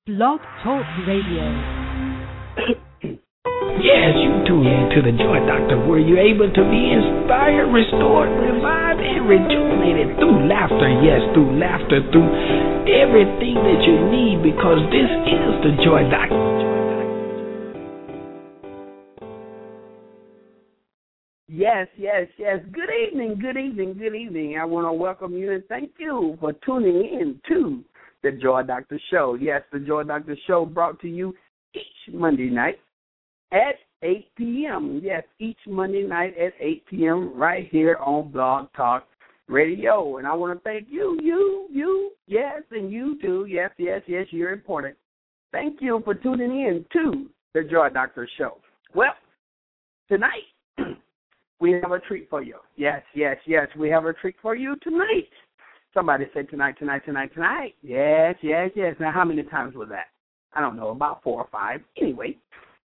Blog Talk Radio. Yes, you tune in to the Joy Doctor, where you're able to be inspired, restored, revived, and rejuvenated through laughter. Yes, through laughter, through everything that you need, because this is the Joy Doctor. Yes. Good evening. I want to welcome you and thank you for tuning in to the Joy Doctor Show. Yes, the Joy Doctor Show brought to you each Monday night at 8 p.m. Yes, each Monday night at 8 p.m. right here on Blog Talk Radio. And I want to thank you, yes, and you too. Yes, you're important. Thank you for tuning in to the Joy Doctor Show. Well, tonight, we have a treat for you. Yes, we have a treat for you tonight. Somebody said tonight. Yes. Now, how many times was that? I don't know, about 4 or 5. Anyway,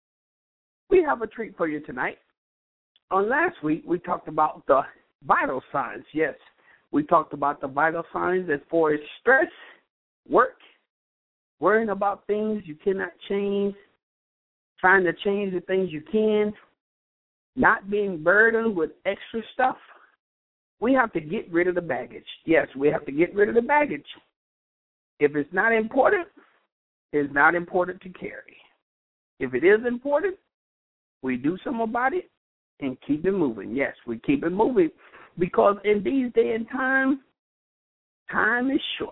we have a treat for you tonight. On last week, we talked about the vital signs. Yes, we talked about the vital signs as far as stress, work, worrying about things you cannot change, trying to change the things you can, not being burdened with extra stuff. We have to get rid of the baggage. Yes, we have to get rid of the baggage. If it's not important, it's not important to carry. If it is important, we do something about it and keep it moving. Yes, we keep it moving, because in these days and time, time is short.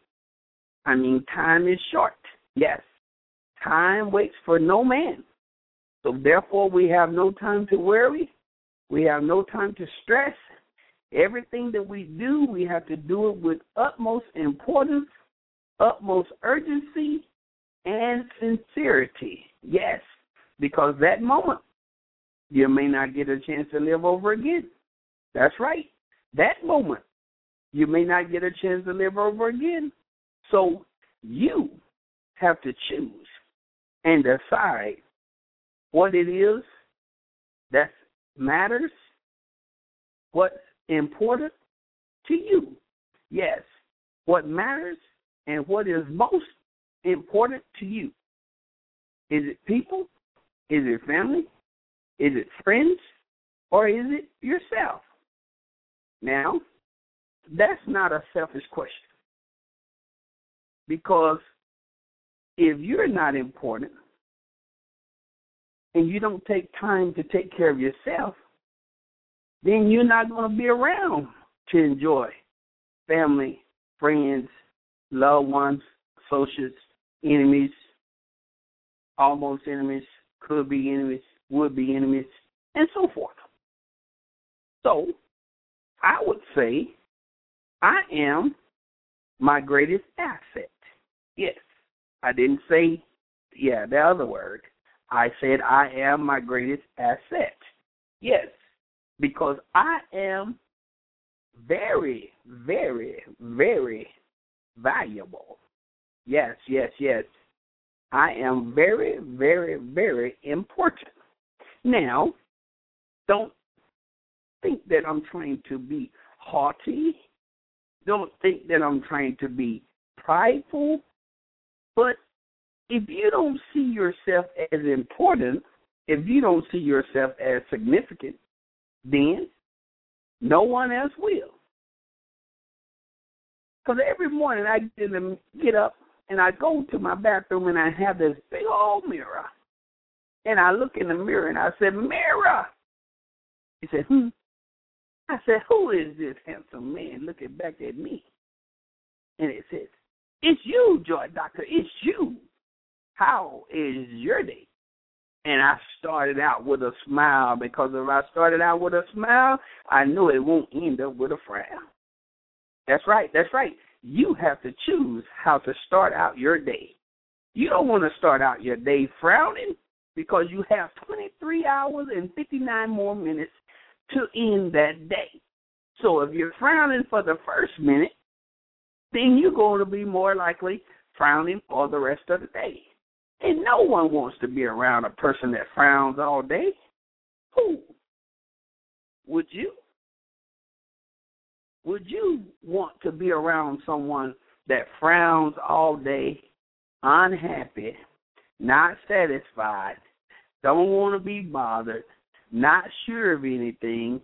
Time is short. Yes, time waits for no man. So therefore, we have no time to worry. We have no time to stress. Everything that we do, we have to do it with utmost importance, utmost urgency, and sincerity. Yes, because that moment, you may not get a chance to live over again. That's right. That moment, you may not get a chance to live over again. So you have to choose and decide what it is that matters, what's important to you. Yes, what matters and what is most important to you. Is it people? Is it family? Is it friends? Or is it yourself? Now, that's not a selfish question. Because if you're not important and you don't take time to take care of yourself, then you're not going to be around to enjoy family, friends, loved ones, associates, enemies, almost enemies, could be enemies, would be enemies, and so forth. So I would say I am my greatest asset. Yes, I didn't say, the other word. I said I am my greatest asset. Yes, because I am very, very, very valuable. Yes. I am very, very, very important. Now, don't think that I'm trying to be haughty. Don't think that I'm trying to be prideful. But if you don't see yourself as important, if you don't see yourself as significant, then no one else will. Because every morning I get up and I go to my bathroom and I have this big old mirror. And I look in the mirror and I said, "Mirror." He said, I said, "Who is this handsome man looking back at me?" And it says, "It's you, Joy Doctor. It's you. How is your day?" And I started out with a smile, because if I started out with a smile, I knew it won't end up with a frown. That's right. You have to choose how to start out your day. You don't want to start out your day frowning, because you have 23 hours and 59 more minutes to end that day. So if you're frowning for the first minute, then you're going to be more likely frowning for the rest of the day. And no one wants to be around a person that frowns all day. Who? Would you? Would you want to be around someone that frowns all day unhappy, not satisfied, don't want to be bothered, not sure of anything,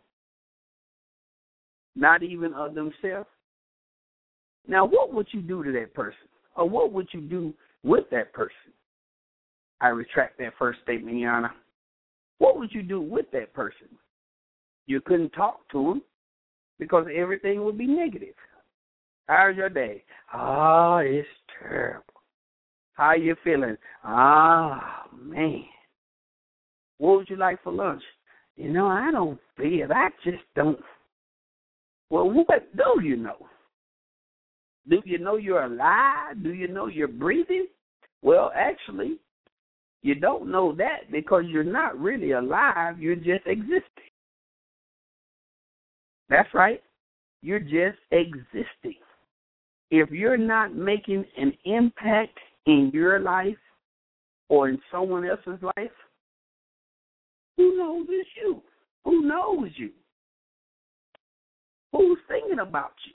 not even of themselves. Now, what would you do to that person? Or what would you do with that person? I retract that first statement, Your Honor. What would you do with that person? You couldn't talk to him because everything would be negative. How's your day? Oh, it's terrible. How you feeling? Man. What would you like for lunch? I don't feel it. I just don't. Well, what do you know? Do you know you're alive? Do you know you're breathing? Well, actually, you don't know that because you're not really alive. You're just existing. That's right. You're just existing. If you're not making an impact in your life or in someone else's life, who knows it's you? Who knows you? Who's thinking about you?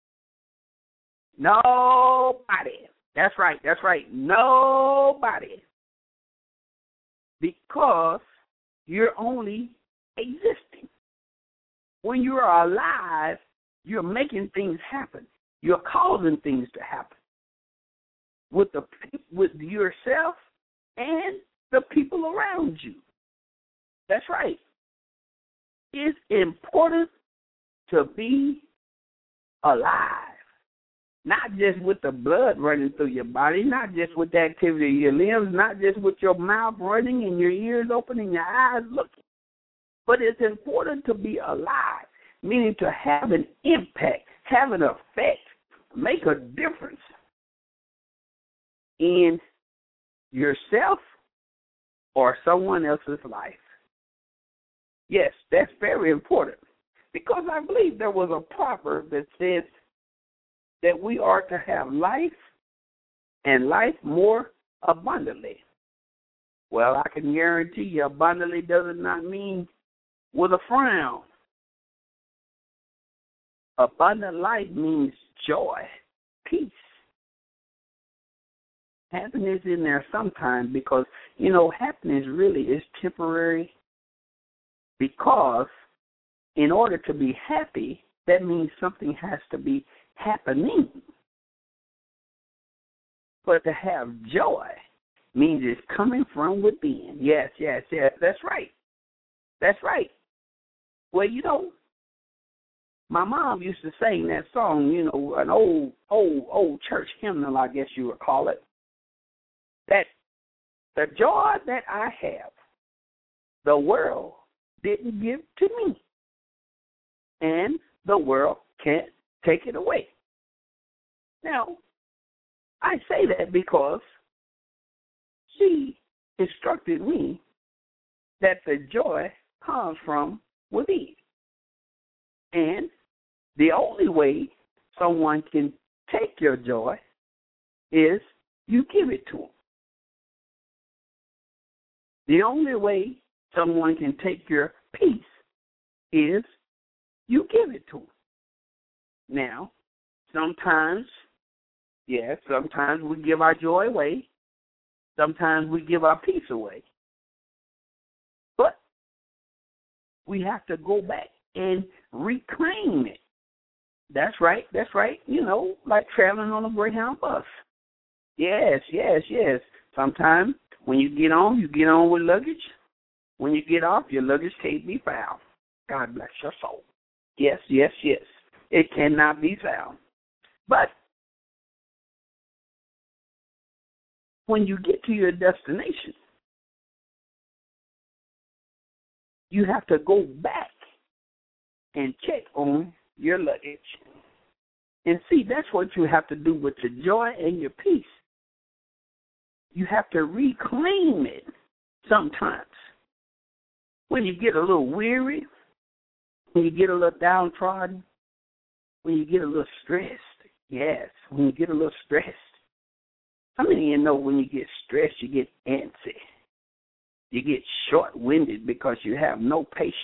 Nobody. That's right. Nobody. Because you're only existing. When you are alive, you're making things happen. You're causing things to happen with yourself and the people around you. That's right. It's important to be alive. Not just with the blood running through your body, not just with the activity of your limbs, not just with your mouth running and your ears open and your eyes looking. But it's important to be alive, meaning to have an impact, have an effect, make a difference in yourself or someone else's life. Yes, that's very important because I believe there was a proverb that says that we are to have life and life more abundantly. Well, I can guarantee you abundantly does not mean with a frown. Abundant life means joy, peace. Happiness in there sometimes because, happiness really is temporary because in order to be happy, that means something has to be happening. But to have joy means it's coming from within. Yes, that's right. That's right. Well, my mom used to sing that song, an old church hymnal, I guess you would call it, that the joy that I have, the world didn't give to me, and the world can't take it away. Now, I say that because she instructed me that the joy comes from within. And the only way someone can take your joy is you give it to them. The only way someone can take your peace is you give it to them. Now, sometimes we give our joy away. Sometimes we give our peace away. But we have to go back and reclaim it. That's right. Like traveling on a Greyhound bus. Yes. Sometimes when you get on with luggage. When you get off, your luggage can't be found. God bless your soul. Yes. It cannot be found. But when you get to your destination, you have to go back and check on your luggage. And see, that's what you have to do with your joy and your peace. You have to reclaim it sometimes. When you get a little weary, when you get a little downtrodden, when you get a little stressed. Yes, when you get a little stressed. How many of you know when you get stressed, you get antsy? You get short-winded because you have no patience.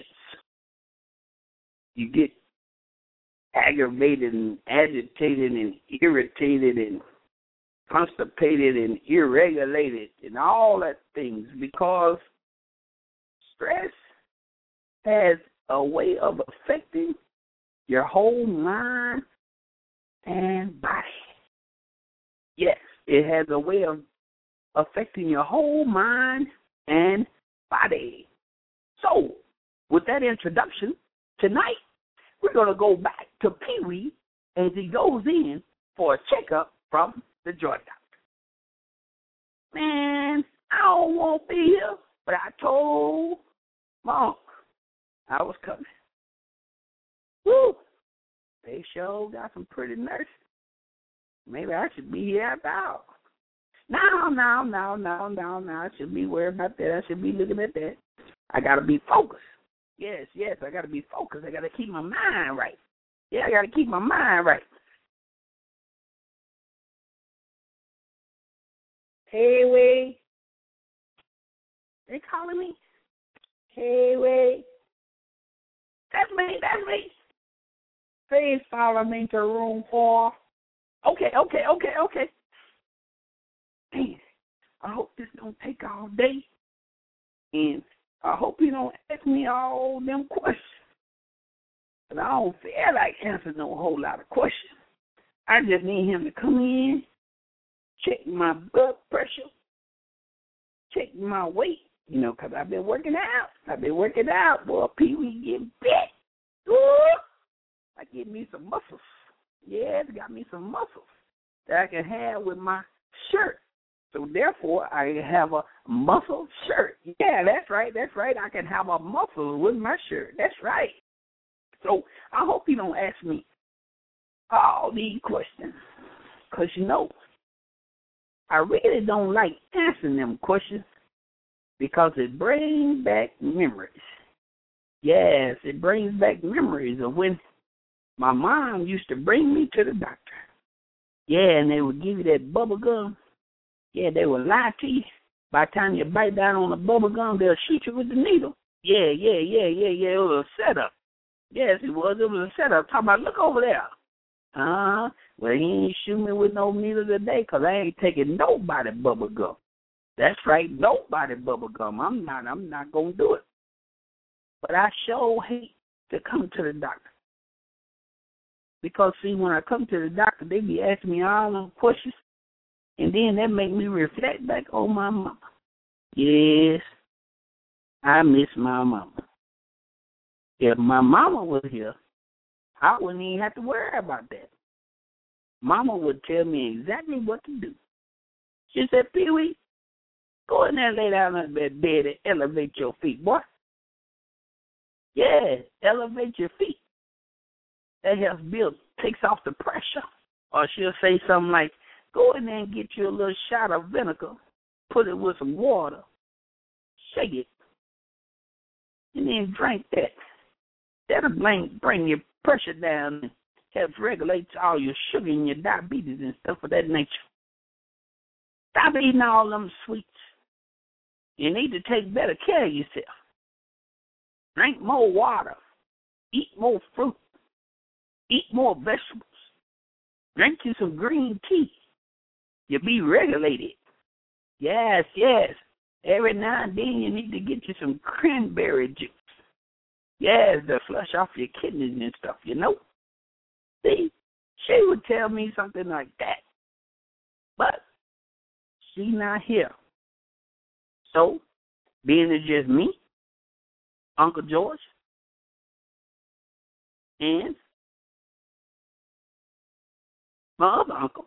You get aggravated and agitated and irritated and constipated and irregulated and all that things, because stress has a way of affecting your whole mind and body. Yes, it has a way of affecting your whole mind and body. So, with that introduction, tonight we're going to go back to Pee-wee as he goes in for a checkup from the Joy Doctor. Man, I don't want to be here, but I told my uncle I was coming. Woo! They sure got some pretty nurses. Maybe I should be here after hours. No. I should be worried about that. I should be looking at that. I got to be focused. Yes, I got to be focused. I got to keep my mind right. Yeah, I got to keep my mind right. Hey, Way. They calling me? Hey, Way. That's me. Please follow me to room 4. Okay. Man, I hope this don't take all day. And I hope you don't ask me all them questions. But I don't feel like answering no whole lot of questions. I just need him to come in, check my blood pressure, check my weight, because I've been working out. Boy, Pee-wee getting big. Ooh, I get me some muscles. Yeah, it's got me some muscles that I can have with my shirt. So therefore, I have a muscle shirt. Yeah, that's right. I can have a muscle with my shirt. That's right. So I hope you don't ask me all these questions, because, I really don't like answering them questions because it brings back memories. Yes, it brings back memories of when my mom used to bring me to the doctor. Yeah, and they would give you that bubble gum. Yeah, they would lie to you. By the time you bite down on the bubble gum, they'll shoot you with the needle. Yeah. It was a setup. Yes, it was. It was a setup. Talking about, look over there. Well, he ain't shoot me with no needle today because I ain't taking nobody bubble gum. That's right, nobody bubble gum. I'm not going to do it. But I sure hate to come to the doctor. Because, see, when I come to the doctor, they be asking me all them questions, and then that make me reflect back on my mama. Yes, I miss my mama. If my mama was here, I wouldn't even have to worry about that. Mama would tell me exactly what to do. She said, Pee-wee, go in there and lay down on that bed and elevate your feet, boy. Yeah, elevate your feet. That helps takes off the pressure. Or she'll say something like, go in there and get you a little shot of vinegar, put it with some water, shake it, and then drink that. That'll bring your pressure down and helps regulate all your sugar and your diabetes and stuff of that nature. Stop eating all them sweets. You need to take better care of yourself. Drink more water. Eat more fruit. Eat more vegetables. Drink you some green tea. You'll be regulated. Yes. Every now and then you need to get you some cranberry juice. Yes, to flush off your kidneys and stuff, See, she would tell me something like that. But she's not here. So, being it's just me, Uncle George, and my other uncle,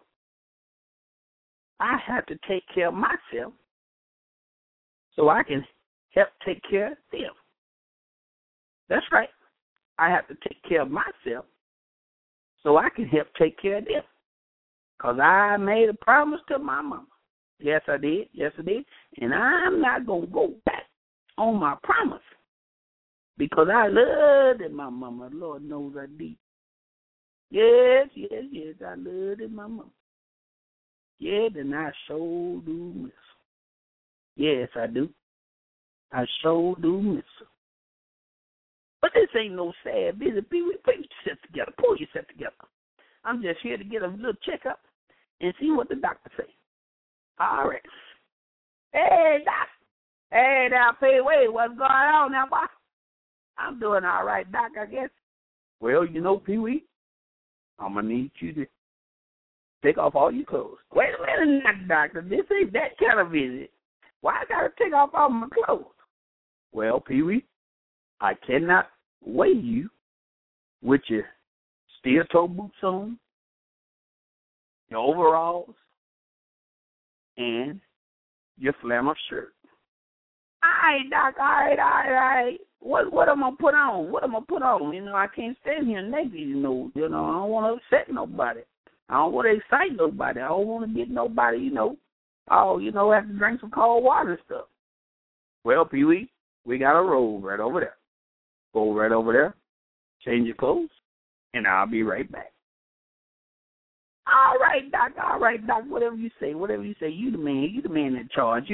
I have to take care of myself so I can help take care of them. That's right. I have to take care of myself so I can help take care of them. Because I made a promise to my mama. Yes, I did. And I'm not going to go back on my promise because I loved my mama. Lord knows I did. Yes, I loved my mama. Yeah, then I sure do miss her. Yes, I do. I sure do miss her. But this ain't no sad business. Put yourself together. I'm just here to get a little checkup and see what the doctor say. All right. Hey, Doc. Hey, now, Pee-wee, what's going on now, boy? I'm doing all right, Doc, I guess. Well, you know, Pee-wee, I'm going to need you to take off all your clothes. Wait a minute, doctor. This ain't that kind of visit. Why I got to take off all my clothes? Well, Pee-wee, I cannot weigh you with your steel-toe boots on, your overalls, and your flannel shirt. All right, Doc, all right. What am I going to put on? What am I going to put on? You know, I can't stand here naked, you know. I don't want to upset nobody. I don't want to excite nobody. I don't want to get nobody, have to drink some cold water and stuff. Well, Pee-wee, we got a robe right over there. Go right over there, change your clothes, and I'll be right back. All right, Doc, whatever you say. You the man in charge.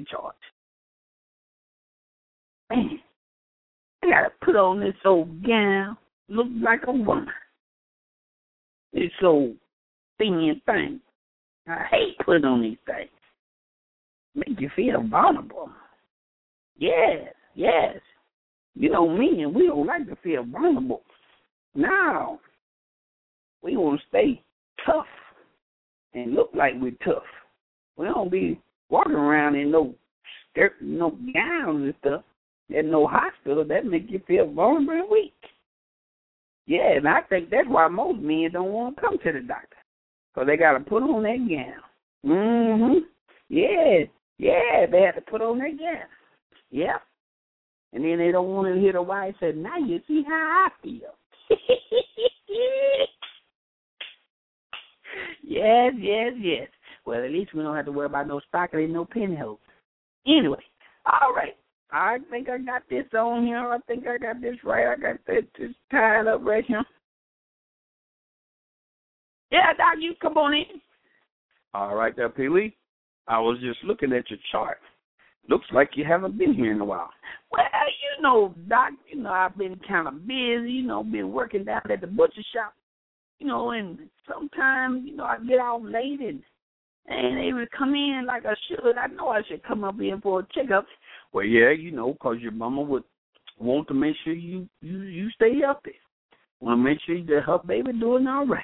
Man, I got to put on this old gown, look like a woman. This old thin thing. I hate putting on these things. Make you feel vulnerable. Yes. You know me, and we don't like to feel vulnerable. No. We want to stay tough and look like we're tough. We don't be walking around in no skirt, no gowns and stuff. At no hospital, that make you feel vulnerable and weak. Yeah, and I think that's why most men don't want to come to the doctor. Because they got to put on that gown. Mm-hmm. Yeah, they have to put on that gown. Yep. And then they don't want to hear the wife say, now you see how I feel. Yes. Well, at least we don't have to worry about no stocking and no pinholes. Anyway, all right. I think I got this on here. I think I got this right. I got this tied up right here. Yeah, Doc, you come on in. All right there, Pee-wee. I was just looking at your chart. Looks like you haven't been here in a while. Well, Doc, I've been kind of busy, been working down at the butcher shop, and sometimes, I get out late and they would come in like I should. I know I should come up in for a checkup. Well, yeah, because your mama would want to make sure you stay healthy. Want to make sure that her baby doing all right.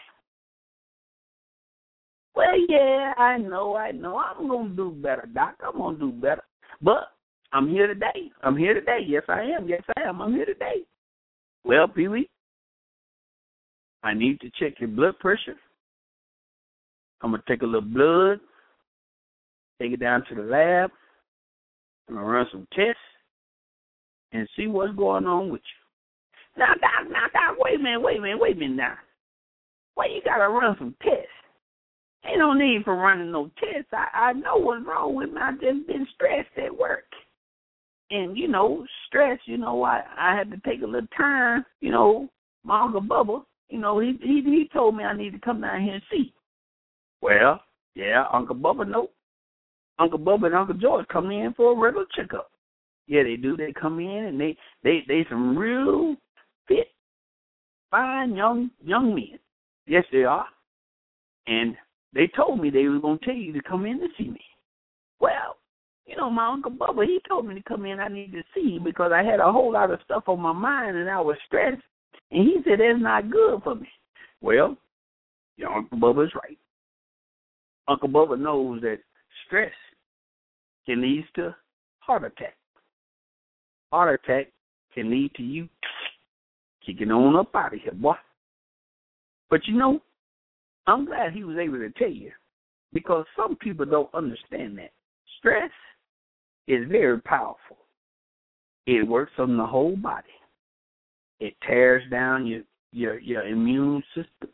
Well, yeah, I know. I'm going to do better, Doc. I'm going to do better. But I'm here today. Yes, I am. I'm here today. Well, Pee-wee, I need to check your blood pressure. I'm going to take a little blood, take it down to the lab. I'm going to run some tests and see what's going on with you. Now, Doc, wait a minute now. Why you got to run some tests? Ain't no need for running no tests. I know what's wrong with me. I just been stressed at work. And, stress, I had to take a little time. My Uncle Bubba, he told me I need to come down here and see. Well, yeah, Uncle Bubba, no. Uncle Bubba and Uncle George come in for a regular checkup. Yeah, they do. They come in and they some real fit, fine young men. Yes, they are. And they told me they were going to tell you to come in to see me. Well, my Uncle Bubba, he told me to come in. I need to see you because I had a whole lot of stuff on my mind and I was stressed. And he said that's not good for me. Well, your Uncle Bubba's right. Uncle Bubba knows that stress can lead to heart attack. Heart attack can lead to you kicking on up out of here, boy. But I'm glad he was able to tell you because some people don't understand that. Stress is very powerful. It works on the whole body. It tears down your immune system.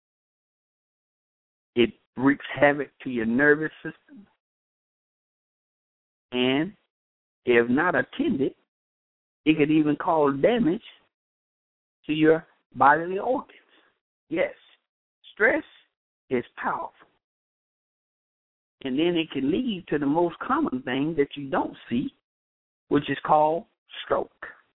It wreaks havoc to your nervous system. And if not attended, it could even cause damage to your bodily organs. Yes, stress is powerful. And then it can lead to the most common thing that you don't see, which is called stroke.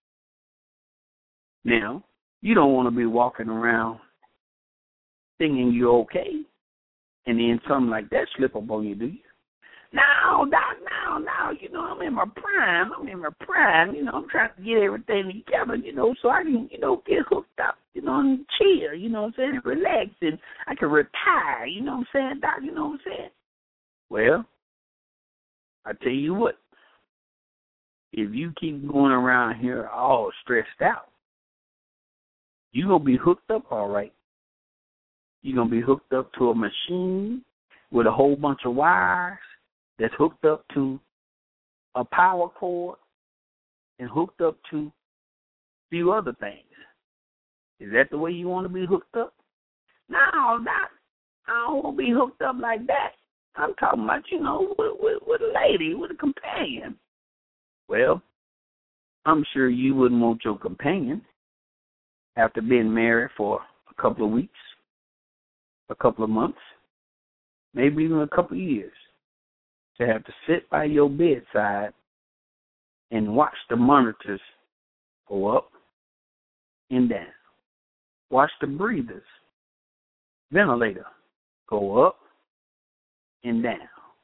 Now, you don't want to be walking around thinking you're okay. and then something like that slip up on you, do you? No, Doc, no, I'm in my prime, I'm trying to get everything together, so I can, get hooked up, and chill, relax, and I can retire, Doc, Well, I tell you what, if you keep going around here all stressed out, you're going to be hooked up all right. You're going to be hooked up to a machine with a whole bunch of wires that's hooked up to a power cord and hooked up to a few other things. Is that the way you want to be hooked up? No, Doc, I don't want to be hooked up like that. I'm talking about, with a lady, with a companion. Well, I'm sure you wouldn't want your companion, after being married for a couple of weeks, a couple of months, maybe even a couple of years, to have to sit by your bedside and watch the monitors go up and down. Watch the breathers, ventilator, go up and down.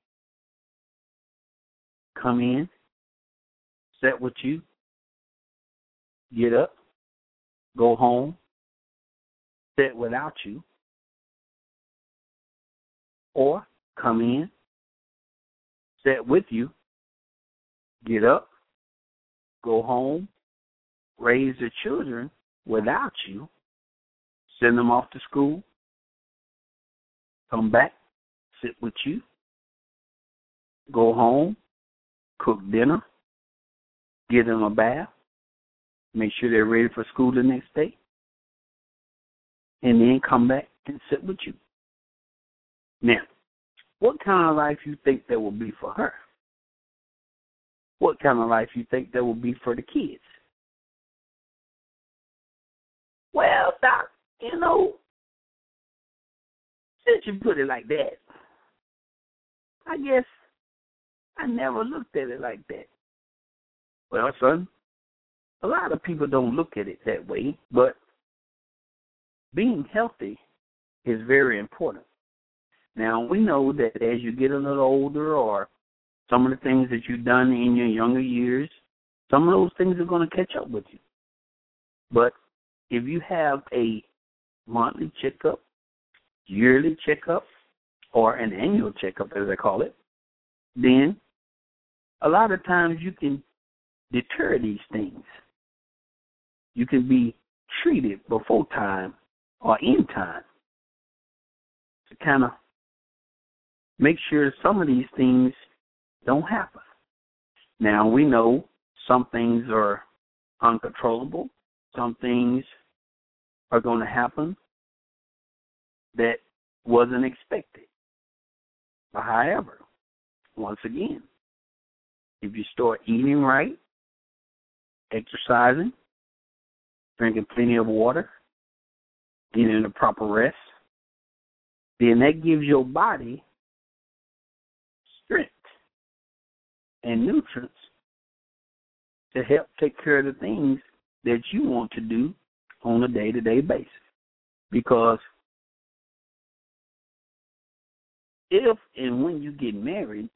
Come in, sit with you, get up, go home, sit without you, or come in, sit with you, get up, go home, raise the children without you, send them off to school, come back, sit with you, go home, cook dinner, give them a bath, make sure they're ready for school the next day, and then come back and sit with you. Now, what kind of life you think that will be for her? What kind of life you think that will be for the kids? Well, Doc, since you put it like that, I guess I never looked at it like that. Well, son, a lot of people don't look at it that way, but being healthy is very important. Now, we know that as you get a little older, or some of the things that you've done in your younger years, some of those things are going to catch up with you. But if you have a monthly checkup, yearly checkup, or an annual checkup, as I call it, then a lot of times you can deter these things. You can be treated before time or in time to kind of make sure some of these things don't happen. Now, we know some things are uncontrollable. Some things are going to happen that wasn't expected. But however, once again, if you start eating right, exercising, drinking plenty of water, getting the proper rest, then that gives your body strength and nutrients to help take care of the things that you want to do on a day-to-day basis. Because if and when you get married,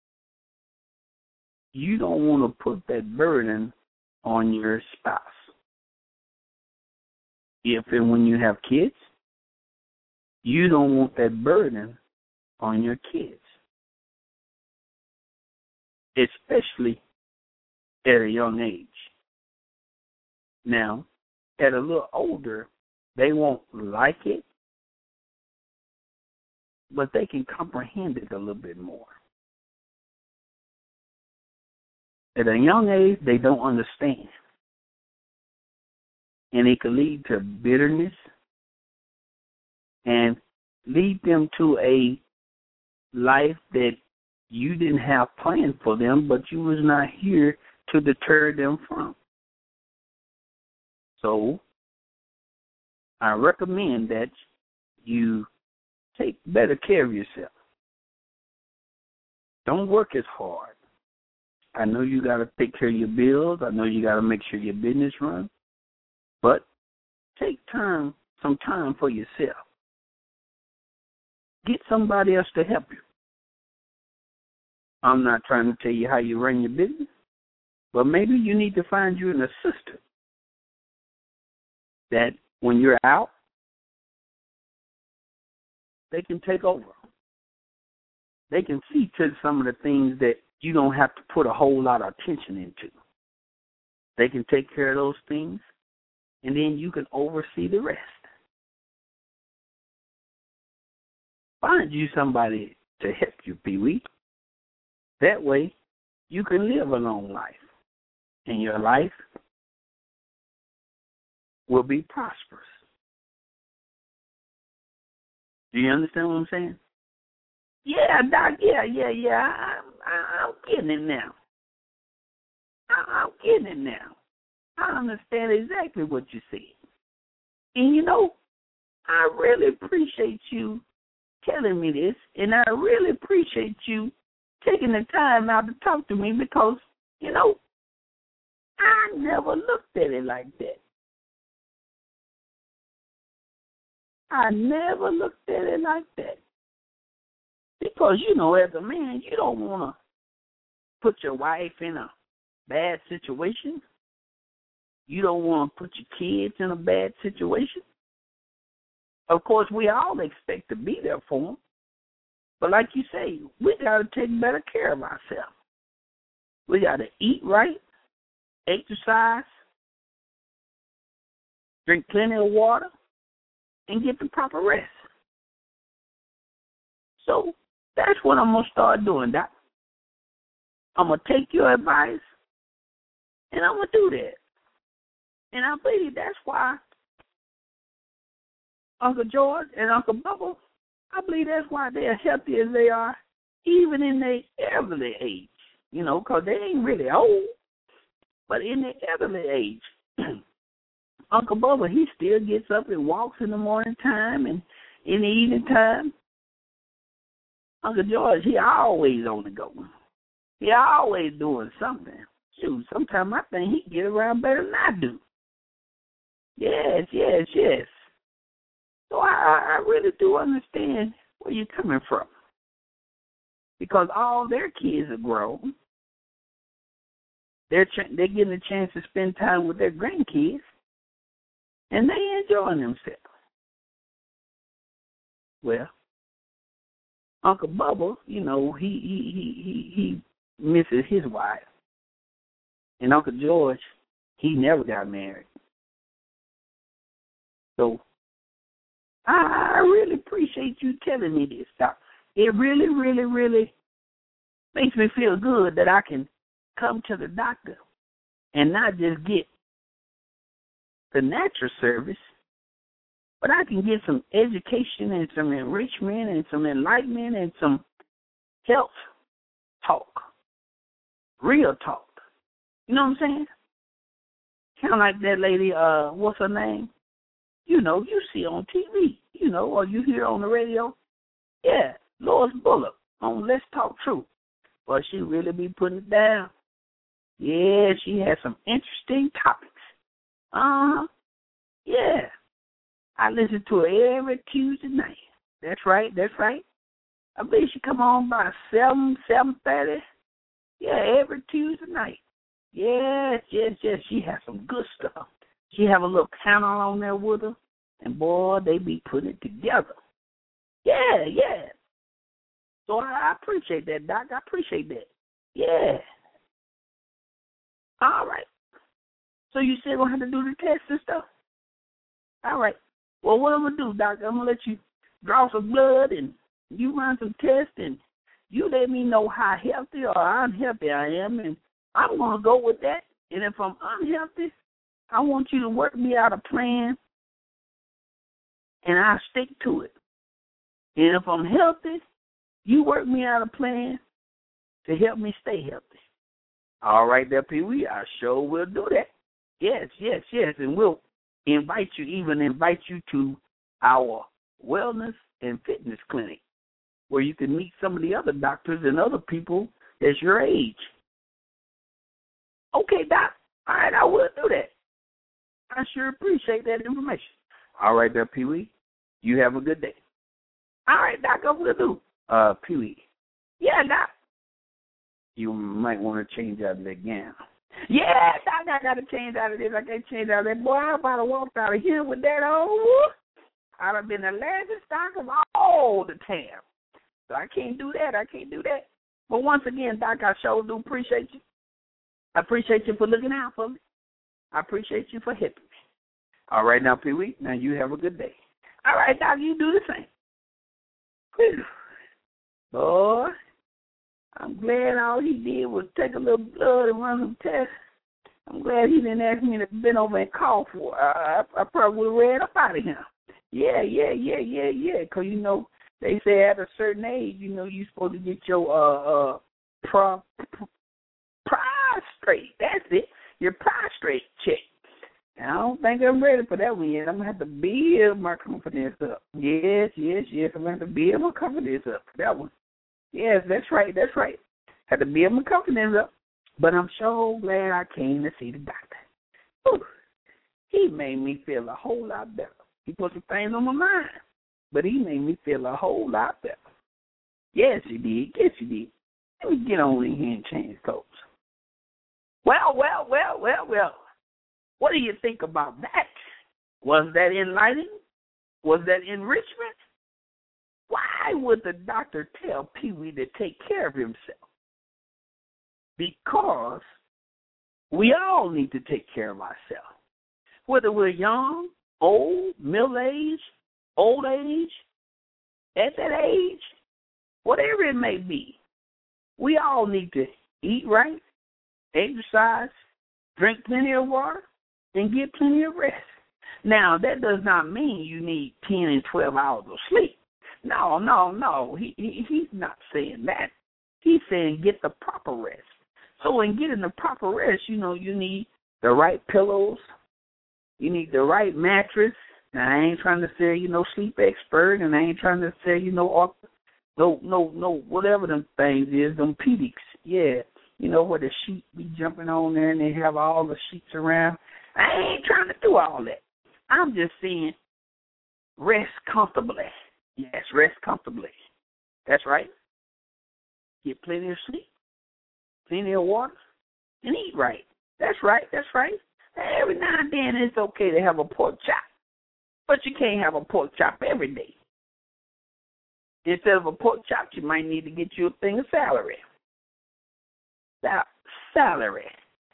you don't want to put that burden on your spouse. If and when you have kids, you don't want that burden on your kids, especially at a young age. Now, at a little older, they won't like it, but they can comprehend it a little bit more. At a young age, they don't understand. And it can lead to bitterness and lead them to a life that you didn't have planned for them, but you was not here to deter them from. So I recommend that you take better care of yourself. Don't work as hard. I know you got to take care of your bills. I know you got to make sure your business runs. But take some time for yourself. get somebody else to help you. I'm not trying to tell you how you run your business, but maybe you need to find you an assistant that when you're out, they can take over. They can see to some of the things that you don't have to put a whole lot of attention into. They can take care of those things, and then you can oversee the rest. Find you somebody to help you, Pee-wee. That way, you can live a long life, and your life will be prosperous. Do you understand what I'm saying? Yeah, Doc, yeah. I'm getting it now. I'm getting it now. I understand exactly what you said. And, you know, I really appreciate you telling me this, and I really appreciate you taking the time out to talk to me because, you know, I never looked at it like that. I never looked at it like that. Because, you know, as a man, you don't want to put your wife in a bad situation. You don't want to put your kids in a bad situation. Of course, we all expect to be there for them. But like you say, we got to take better care of ourselves. We got to eat right, exercise, drink plenty of water, and get the proper rest. So that's what I'm going to start doing, Doc. I'm going to take your advice, and I'm going to do that. And I believe that's why Uncle George and Uncle Bubba, I believe that's why they're healthy as they are, even in their elderly age, you know, because they ain't really old. But in their elderly age, Uncle Bubba, he still gets up and walks in the morning time and in the evening time. Uncle George, he always on the go. He always doing something. Shoot, sometimes I think he get around better than I do. Yes. So I really do understand where you're coming from. Because all their kids are grown. They're getting a chance to spend time with their grandkids. And they enjoying themselves. Well, Uncle Bubba, you know, he misses his wife. And Uncle George, he never got married. So I really appreciate you telling me this, Doc. It really, really, really makes me feel good that I can come to the doctor and not just get the natural service, but I can get some education and some enrichment and some enlightenment and some health talk, real talk. You know what I'm saying? Kind of like that lady, what's her name? You know, you see on TV, you know, or you hear on the radio. Yeah, Lois Bullock on Let's Talk Truth. Well, she really be putting it down. Yeah, she has some interesting topics. Yeah. I listen to her every Tuesday night. That's right. I believe she come on by 7:30. Yeah, every Tuesday night. Yes. She has some good stuff. She have a little panel on there with her, and boy, they be putting it together. Yeah. So I appreciate that, Doc. I appreciate that. Yeah. All right. So you still gonna have to do the test and stuff? All right. Well, what I'm gonna do, Doc, I'm gonna let you draw some blood and you run some tests and you let me know how healthy or unhealthy I am, and I'm gonna go with that. And if I'm unhealthy, I want you to work me out a plan, and I'll stick to it. And if I'm healthy, you work me out a plan to help me stay healthy. All right, there, Pee-wee, I sure will do that. Yes, and we'll invite you to our wellness and fitness clinic, where you can meet some of the other doctors and other people that's your age. Okay, Doc. All right, I will do that. I sure appreciate that information. All right, there, Pee-wee. You have a good day. All right, Doc, what will do? Pee-wee. Yeah, Doc. You might want to change out of that gown. Yeah, Doc, I got to change out of this. I can't change out of that. Boy, I about to walk out of here with that old. I'd have been the last stock of all the time. So I can't do that. But once again, Doc, I sure do appreciate you. I appreciate you for looking out for me. I appreciate you for helping me. All right, now, Pee-wee, now you have a good day. All right, Doc, you do the same. Whew. Boy, I'm glad all he did was take a little blood and run some tests. I'm glad he didn't ask me to bend over and call for it. I probably would have ran up out of him. Yeah. Because, you know, they say at a certain age, you know, you're supposed to get your prostrate. That's it. Your prostrate check. And I don't think I'm ready for that one yet. I'm going to have to build my confidence up. Yes. I'm going to have to build my confidence up for that one. Yes, that's right. Had to build my confidence up. But I'm so glad I came to see the doctor. Whew. He made me feel a whole lot better. He put some things on my mind, but he made me feel a whole lot better. Yes, he did. Let me get on in here and change clothes. Well. What do you think about that? Was that enlightening? Was that enrichment? Why would the doctor tell Pee-wee to take care of himself? Because we all need to take care of ourselves. Whether we're young, old, middle-aged, old age, at that age, whatever it may be, we all need to eat right, exercise, drink plenty of water, and get plenty of rest. Now, that does not mean you need 10 and 12 hours of sleep. No. He's not saying that. He's saying get the proper rest. So in getting the proper rest, you know, you need the right pillows. You need the right mattress. Now, I ain't trying to say, you know, sleep expert, and I ain't trying to say, you know, no, whatever them things is, them pedics. Yeah, you know, where the sheep be jumping on there and they have all the sheets around. I ain't trying to do all that. I'm just saying rest comfortably. Yes, rest comfortably. That's right. Get plenty of sleep, plenty of water, and eat right. That's right. Every now and then it's okay to have a pork chop, but you can't have a pork chop every day. Instead of a pork chop, you might need to get you a thing of celery. Celery,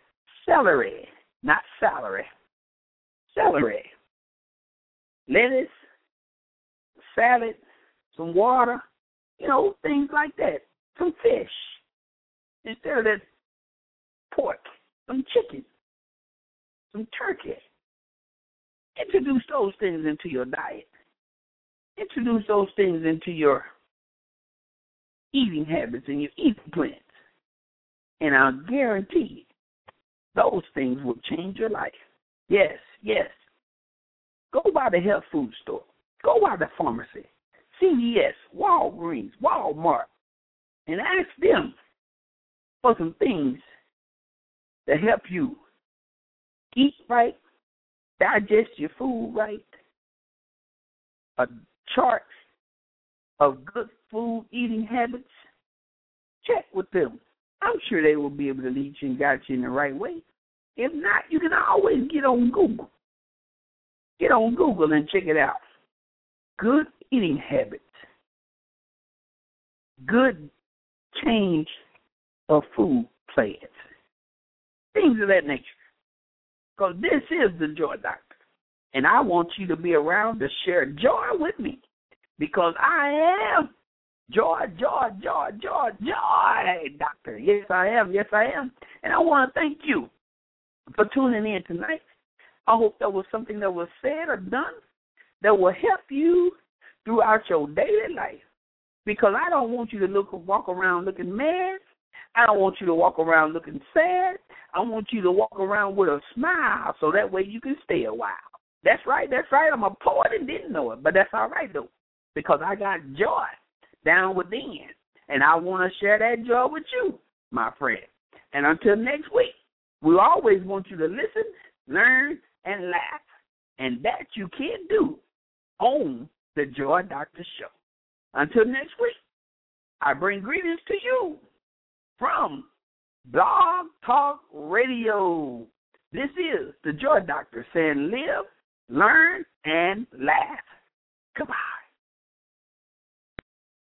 not salary. Celery. Lettuce, salad, some water, you know, things like that. Some fish. Instead of that pork, some chicken, some turkey. Introduce those things into your diet. Introduce those things into your eating habits and your eating plans. And I'll guarantee those things will change your life. Yes. Go by the health food store. Go by the pharmacy, CVS, Walgreens, Walmart, and ask them for some things to help you eat right, digest your food right, a chart of good food eating habits. Check with them. I'm sure they will be able to lead you and guide you in the right way. If not, you can always get on Google. Get on Google and check it out. Good eating habits. Good change of food plans. Things of that nature. Because this is the Joy Doctor. And I want you to be around to share joy with me. Because I am Joy Doctor. Yes, I am. And I want to thank you for tuning in tonight. I hope that was something that was said or done that will help you throughout your daily life. Because I don't want you to walk around looking mad. I don't want you to walk around looking sad. I want you to walk around with a smile so that way you can stay a while. That's right. I'm a poet and didn't know it, but that's all right, though, because I got joy down within, and I want to share that joy with you, my friend. And until next week, we always want you to listen, learn, and laugh, and that you can do on the Joy Doctor Show. Until next week, I bring greetings to you from Blog Talk Radio. This is the Joy Doctor saying live, learn, and laugh. Goodbye.